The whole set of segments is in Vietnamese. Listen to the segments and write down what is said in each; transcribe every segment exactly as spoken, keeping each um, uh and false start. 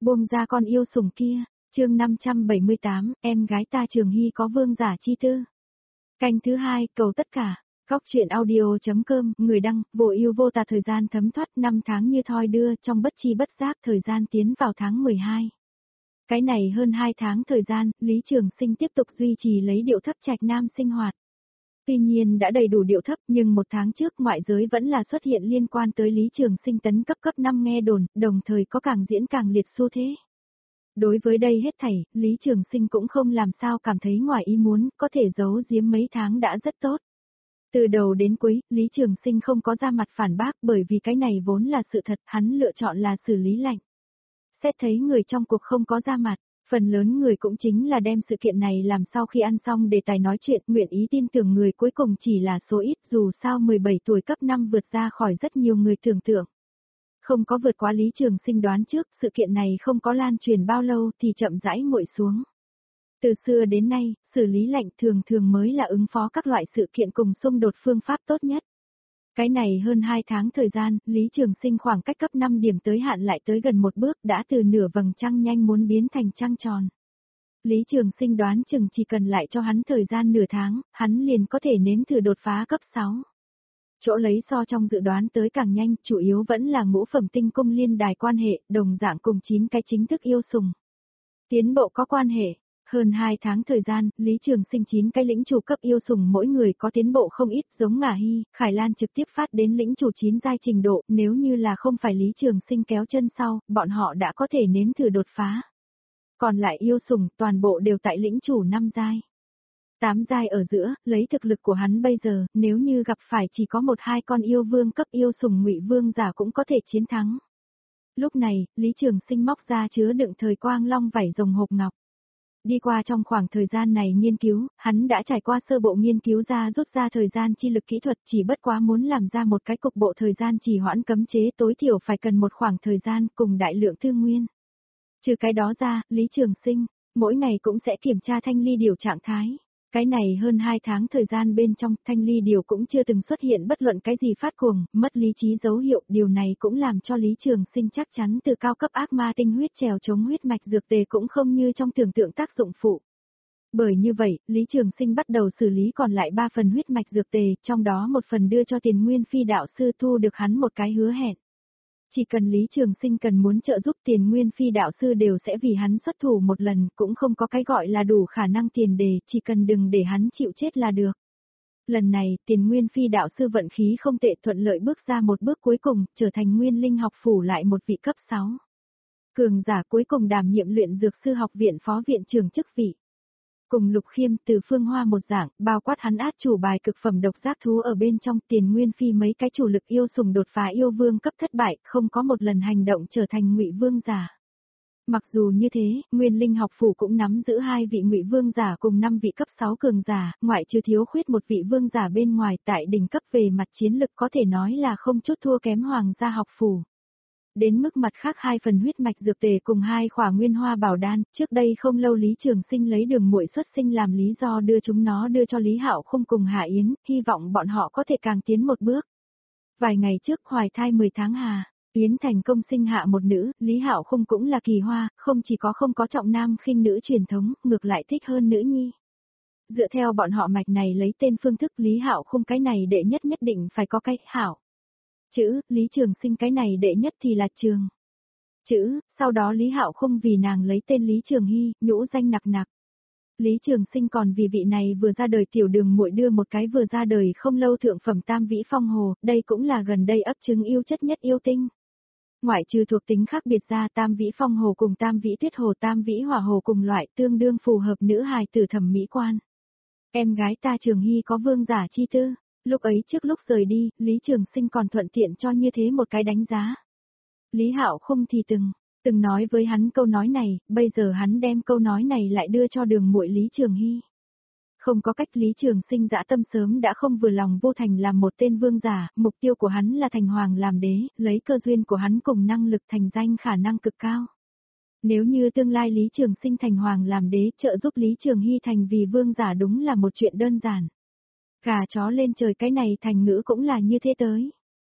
Buông ra con yêu sủng kia, chương năm trăm bảy mươi tám, em gái ta Trường Hy có vương giả chi tư. Canh thứ hai, cầu tất cả. Góc truyện audio.com, người đăng, vô ưu vô tà. Thời gian thấm thoát năm tháng như thoi đưa, trong bất chi bất giác thời gian tiến vào tháng mười hai. Cái này hơn hai tháng thời gian, Lý Trường Sinh tiếp tục duy trì lấy điệu thấp trạch nam sinh hoạt. Tuy nhiên đã đầy đủ điệu thấp, nhưng một tháng trước ngoại giới vẫn là xuất hiện liên quan tới Lý Trường Sinh tấn cấp cấp năm nghe đồn, đồng thời có càng diễn càng liệt xu thế. Đối với đây hết thảy, Lý Trường Sinh cũng không làm sao cảm thấy ngoài ý muốn, có thể giấu giếm mấy tháng đã rất tốt. Từ đầu đến cuối, Lý Trường Sinh không có ra mặt phản bác, bởi vì cái này vốn là sự thật, hắn lựa chọn là xử lý lạnh. Xét thấy người trong cuộc không có ra mặt, phần lớn người cũng chính là đem sự kiện này làm sau khi ăn xong đề tài nói chuyện, nguyện ý tin tưởng người cuối cùng chỉ là số ít, dù sao mười bảy tuổi cấp năm vượt ra khỏi rất nhiều người tưởng tượng. Không có vượt quá Lý Trường Sinh đoán trước, sự kiện này không có lan truyền bao lâu thì chậm rãi nguội xuống. Từ xưa đến nay, xử lý lạnh thường thường mới là ứng phó các loại sự kiện cùng xung đột phương pháp tốt nhất. Cái này hơn hai tháng thời gian, Lý Trường Sinh khoảng cách cấp năm điểm tới hạn lại tới gần một bước, đã từ nửa vầng trăng nhanh muốn biến thành trăng tròn. Lý Trường Sinh đoán chừng chỉ cần lại cho hắn thời gian nửa tháng, hắn liền có thể nếm thử đột phá cấp sáu. Chỗ lấy so trong dự đoán tới càng nhanh, chủ yếu vẫn là ngũ phẩm tinh cung liên đài quan hệ, đồng dạng cùng chín cái chính thức yêu sủng. Tiến bộ có quan hệ. Hơn hai tháng thời gian, Lý Trường Sinh chín cái lĩnh chủ cấp yêu sủng mỗi người có tiến bộ không ít, giống Ngả Hy, Khải Lan trực tiếp phát đến lĩnh chủ chín giai trình độ, nếu như là không phải Lý Trường Sinh kéo chân sau, bọn họ đã có thể nếm thử đột phá. Còn lại yêu sủng, toàn bộ đều tại lĩnh chủ năm giai. tám giai ở giữa, lấy thực lực của hắn bây giờ, nếu như gặp phải chỉ có một hai con yêu vương cấp yêu sủng ngụy vương giả cũng có thể chiến thắng. Lúc này, Lý Trường Sinh móc ra chứa đựng thời quang long vảy rồng hộp ngọc. Đi qua trong khoảng thời gian này nghiên cứu, hắn đã trải qua sơ bộ nghiên cứu ra rút ra thời gian chi lực kỹ thuật, chỉ bất quá muốn làm ra một cái cục bộ thời gian trì hoãn cấm chế tối thiểu phải cần một khoảng thời gian cùng đại lượng tư nguyên. Trừ cái đó ra, Lý Trường Sinh, mỗi ngày cũng sẽ kiểm tra thanh ly điều trạng thái. Cái này hơn hai tháng thời gian bên trong, thanh ly điều cũng chưa từng xuất hiện bất luận cái gì phát cuồng, mất lý trí dấu hiệu, điều này cũng làm cho Lý Trường Sinh chắc chắn từ cao cấp ác ma tinh huyết trèo chống huyết mạch dược tề cũng không như trong tưởng tượng tác dụng phụ. Bởi như vậy, Lý Trường Sinh bắt đầu xử lý còn lại ba phần huyết mạch dược tề, trong đó một phần đưa cho Tiền Nguyên Phi đạo sư thu được hắn một cái hứa hẹn. Chỉ cần Lý Trường Sinh cần muốn trợ giúp Tiền Nguyên Phi đạo sư đều sẽ vì hắn xuất thủ một lần, cũng không có cái gọi là đủ khả năng tiền đề, chỉ cần đừng để hắn chịu chết là được. Lần này, Tiền Nguyên Phi đạo sư vận khí không tệ, thuận lợi bước ra một bước cuối cùng, trở thành Nguyên Linh học phủ lại một vị cấp sáu. Cường giả cuối cùng đảm nhiệm luyện dược sư học viện phó viện trưởng chức vị. Cùng Lục Khiêm, Từ Phương Hoa một dạng, bao quát hắn át chủ bài cực phẩm độc giác thú ở bên trong, Tiền Nguyên Phi mấy cái chủ lực yêu sủng đột phá yêu vương cấp thất bại, không có một lần hành động trở thành ngụy vương giả. Mặc dù như thế, Nguyên Linh học phủ cũng nắm giữ hai vị ngụy vương giả cùng năm vị cấp sáu cường giả, ngoại trừ thiếu khuyết một vị vương giả bên ngoài, tại đỉnh cấp về mặt chiến lực có thể nói là không chút thua kém Hoàng gia học phủ. Đến mức mặt khác hai phần huyết mạch dược tề cùng hai khỏa nguyên hoa bảo đan, trước đây không lâu Lý Trường Sinh lấy Đường muội xuất sinh làm lý do đưa chúng nó đưa cho Lý Hạo Khung cùng Hạ Yến, hy vọng bọn họ có thể càng tiến một bước. Vài ngày trước hoài thai mười tháng Hà, Yến thành công sinh hạ một nữ, Lý Hạo Khung cũng là kỳ hoa, không chỉ có không có trọng nam khinh nữ truyền thống, ngược lại thích hơn nữ nhi. Dựa theo bọn họ mạch này lấy tên phương thức Lý Hạo Khung cái này đệ nhất nhất định phải có cái hảo. Chữ, Lý Trường Sinh cái này đệ nhất thì là Trường. Chữ, sau đó Lý Hạo Khung vì nàng lấy tên Lý Trường Hy, nhũ danh nặc nặc. Lý Trường Sinh còn vì vị này vừa ra đời tiểu đường muội đưa một cái vừa ra đời không lâu thượng phẩm tam vĩ phong hồ, đây cũng là gần đây ấp trứng yêu chất nhất yêu tinh. Ngoại trừ thuộc tính khác biệt ra, tam vĩ phong hồ cùng tam vĩ tuyết hồ, tam vĩ hỏa hồ cùng loại tương đương phù hợp nữ hài tử thẩm mỹ quan. Em gái ta Trường Hy có vương giả chi tư. Lúc ấy trước lúc rời đi, Lý Trường Sinh còn thuận tiện cho như thế một cái đánh giá. Lý Hạo Khung thì từng, từng nói với hắn câu nói này, bây giờ hắn đem câu nói này lại đưa cho đường muội Lý Trường Hy. Không có cách, Lý Trường Sinh dã tâm sớm đã không vừa lòng vô thành làm một tên vương giả, mục tiêu của hắn là thành hoàng làm đế, lấy cơ duyên của hắn cùng năng lực thành danh khả năng cực cao. Nếu như tương lai Lý Trường Sinh thành hoàng làm đế, trợ giúp Lý Trường Hy thành vì vương giả đúng là một chuyện đơn giản. Gà chó lên trời, cái này thành ngữ cũng là như thế tới.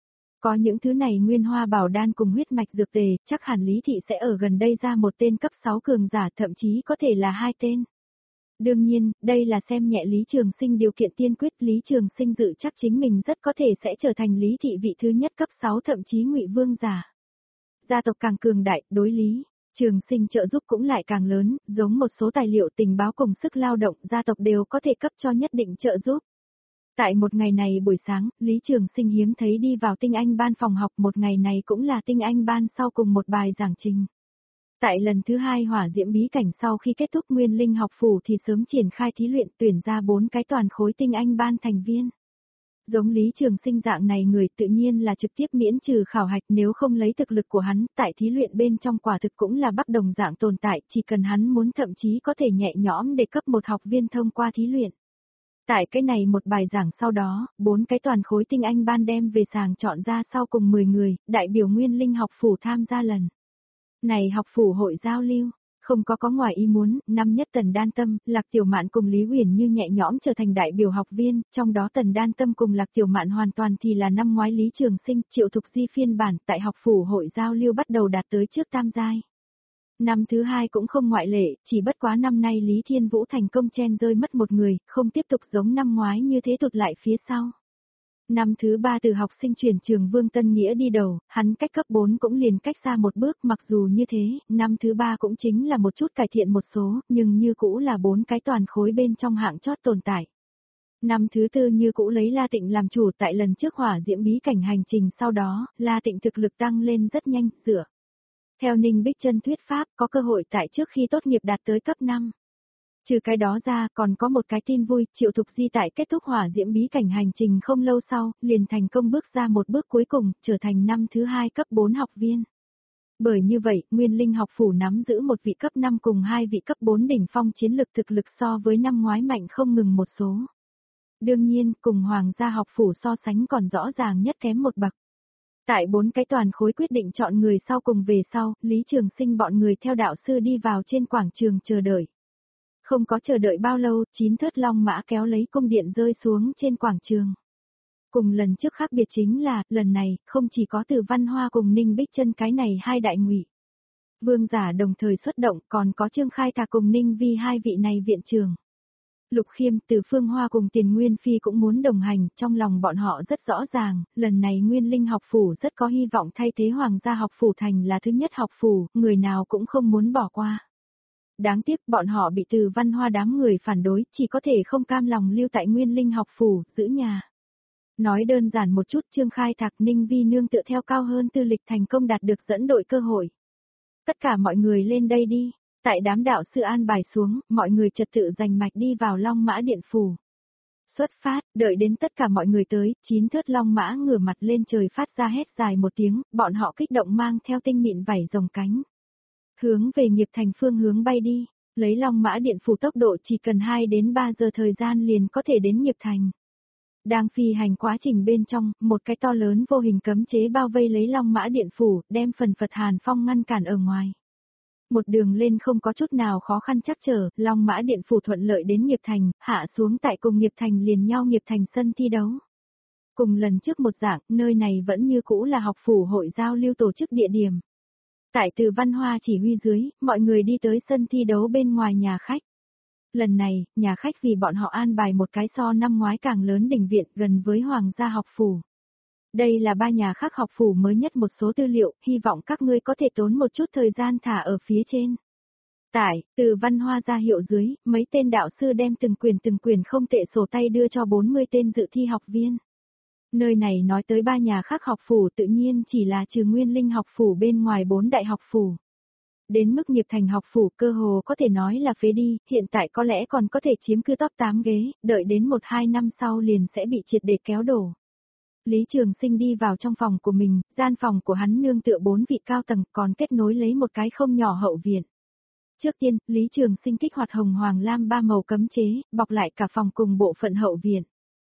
Có những thứ này nguyên hoa bảo đan cùng huyết mạch dược tề, chắc hẳn Lý Thị sẽ ở gần đây ra một tên cấp sáu cường giả, thậm chí có thể là hai tên. Đương nhiên, đây là xem nhẹ Lý Trường Sinh điều kiện tiên quyết. Lý Trường Sinh dự chắc chính mình rất có thể sẽ trở thành Lý Thị vị thứ nhất cấp sáu thậm chí Ngụy Vương giả. Gia tộc càng cường đại, đối Lý Trường Sinh trợ giúp cũng lại càng lớn, giống một số tài liệu tình báo cùng sức lao động, gia tộc đều có thể cấp cho nhất định trợ giúp. Tại một ngày này buổi sáng, Lý Trường Sinh hiếm thấy đi vào tinh anh ban phòng học, một ngày này cũng là tinh anh ban sau cùng một bài giảng trình. Tại lần thứ hai hỏa diễm bí cảnh sau khi kết thúc nguyên linh học phủ thì sớm triển khai thí luyện tuyển ra bốn cái toàn khối tinh anh ban thành viên. Giống Lý Trường Sinh dạng này người tự nhiên là trực tiếp miễn trừ khảo hạch, nếu không lấy thực lực của hắn, tại thí luyện bên trong quả thực cũng là bắt đồng dạng tồn tại, chỉ cần hắn muốn thậm chí có thể nhẹ nhõm để cấp một học viên thông qua thí luyện. Tại cái này một bài giảng sau đó, bốn cái toàn khối tinh anh ban đem về sàng chọn ra sau cùng mười người, đại biểu nguyên linh học phủ tham gia lần này học phủ hội giao lưu. Không có có ngoài ý muốn, năm nhất Tần Đan Tâm, Lạc Tiểu Mạn cùng Lý Huyền Như nhẹ nhõm trở thành đại biểu học viên, trong đó Tần Đan Tâm cùng Lạc Tiểu Mạn hoàn toàn thì là năm ngoái Lý Trường Sinh, Triệu Thục Di phiên bản tại học phủ hội giao lưu bắt đầu đạt tới trước tam giai. Năm thứ hai cũng không ngoại lệ, chỉ bất quá năm nay Lý Thiên Vũ thành công chen rơi mất một người, không tiếp tục giống năm ngoái như thế tụt lại phía sau. Năm thứ ba từ học sinh chuyển trường Vương Tân Nghĩa đi đầu, hắn cách cấp bốn cũng liền cách xa một bước, mặc dù như thế, năm thứ ba cũng chính là một chút cải thiện một số, nhưng như cũ là bốn cái toàn khối bên trong hạng chót tồn tại. Năm thứ tư như cũ lấy La Tịnh làm chủ, tại lần trước hỏa diễm bí cảnh hành trình sau đó, La Tịnh thực lực tăng lên rất nhanh, dựa theo Ninh Bích Chân thuyết pháp, có cơ hội tại trước khi tốt nghiệp đạt tới cấp năm. Trừ cái đó ra, còn có một cái tin vui, Triệu Thục Di tại kết thúc hỏa diễm bí cảnh hành trình không lâu sau, liền thành công bước ra một bước cuối cùng, trở thành năm thứ hai cấp bốn học viên. Bởi như vậy, Nguyên Linh học phủ nắm giữ một vị cấp năm cùng hai vị cấp bốn đỉnh phong chiến lực, thực lực so với năm ngoái mạnh không ngừng một số. Đương nhiên, cùng Hoàng gia học phủ so sánh còn rõ ràng nhất kém một bậc. Tại bốn cái toàn khối quyết định chọn người sau cùng về sau, Lý Trường Sinh bọn người theo đạo sư đi vào trên quảng trường chờ đợi. Không có chờ đợi bao lâu, chín thớt long mã kéo lấy cung điện rơi xuống trên quảng trường. Cùng lần trước khác biệt chính là, lần này, không chỉ có Từ Văn Hoa cùng Ninh Bích Chân cái này hai đại ngụy vương giả đồng thời xuất động, còn có Trương Khai Thạc cùng Ninh Vi hai vị này viện trường. Lục Khiêm, Từ Phương Hoa cùng Tiền Nguyên Phi cũng muốn đồng hành, trong lòng bọn họ rất rõ ràng, lần này Nguyên Linh học phủ rất có hy vọng thay thế Hoàng gia học phủ thành là thứ nhất học phủ, người nào cũng không muốn bỏ qua. Đáng tiếc bọn họ bị Từ Văn Hoa đám người phản đối, chỉ có thể không cam lòng lưu tại Nguyên Linh học phủ, giữ nhà. Nói đơn giản một chút, Trương Khai Thạc Ninh Vi nương tựa theo cao hơn tư lịch thành công đạt được dẫn đội cơ hội. Tất cả mọi người lên đây đi. Tại đám đạo sư an bài xuống, mọi người trật tự giành mạch đi vào Long Mã Điện Phủ. Xuất phát, đợi đến tất cả mọi người tới, chín thớt Long Mã ngửa mặt lên trời phát ra hét dài một tiếng, bọn họ kích động mang theo tinh mịn vảy rồng cánh. Hướng về Nghiệp Thành phương hướng bay đi, lấy Long Mã Điện Phủ tốc độ chỉ cần hai đến ba giờ thời gian liền có thể đến Nghiệp Thành. Đang phi hành quá trình bên trong, một cái to lớn vô hình cấm chế bao vây lấy Long Mã Điện Phủ, đem phần phật Hàn Phong ngăn cản ở ngoài. Một đường lên không có chút nào khó khăn chắc trở, Long Mã Điện Phủ thuận lợi đến Nghiệp Thành, hạ xuống tại cùng Nghiệp Thành liền nhau Nghiệp Thành sân thi đấu. Cùng lần trước một dạng, nơi này vẫn như cũ là học phủ hội giao lưu tổ chức địa điểm. Tại Từ Văn Hoa chỉ huy dưới, mọi người đi tới sân thi đấu bên ngoài nhà khách. Lần này, nhà khách vì bọn họ an bài một cái so năm ngoái càng lớn đình viện gần với Hoàng gia học phủ. Đây là ba nhà khác học phủ mới nhất một số tư liệu, hy vọng các ngươi có thể tốn một chút thời gian thả ở phía trên. Tại, Từ Văn Hoa ra hiệu dưới, mấy tên đạo sư đem từng quyền từng quyền không tệ sổ tay đưa cho bốn mươi tên dự thi học viên. Nơi này nói tới ba nhà khác học phủ tự nhiên chỉ là trừ Nguyên Linh học phủ bên ngoài bốn đại học phủ. Đến mức Nghiệp Thành học phủ cơ hồ có thể nói là phế đi, hiện tại có lẽ còn có thể chiếm cứ top tám ghế, đợi đến một hai năm sau liền sẽ bị triệt để kéo đổ. Lý Trường Sinh đi vào trong phòng của mình, gian phòng của hắn nương tựa bốn vị cao tầng còn kết nối lấy một cái không nhỏ hậu viện. Trước tiên, Lý Trường Sinh kích hoạt hồng hoàng lam ba màu cấm chế, bọc lại cả phòng cùng bộ phận hậu viện.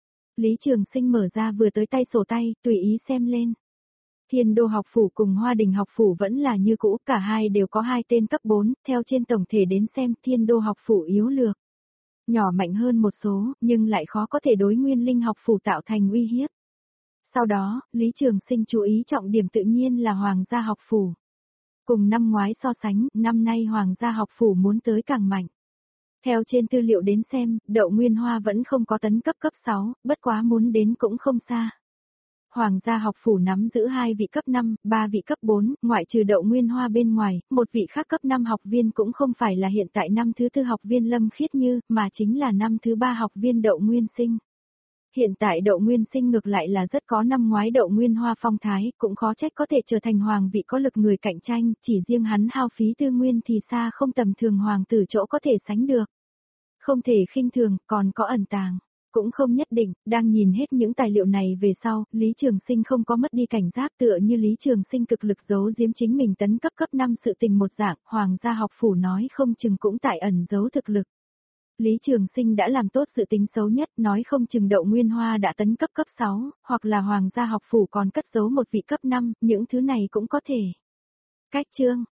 Lý Trường Sinh mở ra vừa tới tay sổ tay, tùy ý xem lên. Thiên Đô học phủ cùng Hoa Đình học phủ vẫn là như cũ, cả hai đều có hai tên cấp bốn, theo trên tổng thể đến xem Thiên Đô học phủ yếu lược. Nhỏ mạnh hơn một số, nhưng lại khó có thể đối Nguyên Linh học phủ tạo thành uy hiếp. Sau đó, Lý Trường Sinh chú ý trọng điểm tự nhiên là Hoàng gia học phủ. Cùng năm ngoái so sánh, năm nay Hoàng gia học phủ muốn tới càng mạnh. Theo trên tư liệu đến xem, Đậu Nguyên Hoa vẫn không có tấn cấp cấp sáu, bất quá muốn đến cũng không xa. Hoàng gia học phủ nắm giữ hai vị cấp năm, ba vị cấp bốn, ngoại trừ Đậu Nguyên Hoa bên ngoài, một vị khác cấp năm học viên cũng không phải là hiện tại năm thứ tư học viên Lâm Khiết Như, mà chính là năm thứ ba học viên Đậu Nguyên Sinh. Hiện tại Đậu Nguyên Sinh ngược lại là rất có năm ngoái Đậu Nguyên Hoa phong thái, cũng khó trách có thể trở thành hoàng vị có lực người cạnh tranh, chỉ riêng hắn hao phí tư nguyên thì xa không tầm thường hoàng tử chỗ có thể sánh được. Không thể khinh thường, còn có ẩn tàng. Cũng không nhất định, đang nhìn hết những tài liệu này về sau, Lý Trường Sinh không có mất đi cảnh giác tựa như Lý Trường Sinh cực lực giấu giếm chính mình tấn cấp cấp năm sự tình một dạng, Hoàng gia học phủ nói không chừng cũng tại ẩn giấu thực lực. Lý Trường Sinh đã làm tốt sự tính xấu nhất, nói không chừng Đậu Nguyên Hoa đã tấn cấp cấp sáu, hoặc là Hoàng gia học phủ còn cất giấu một vị cấp năm, những thứ này cũng có thể. Cách chương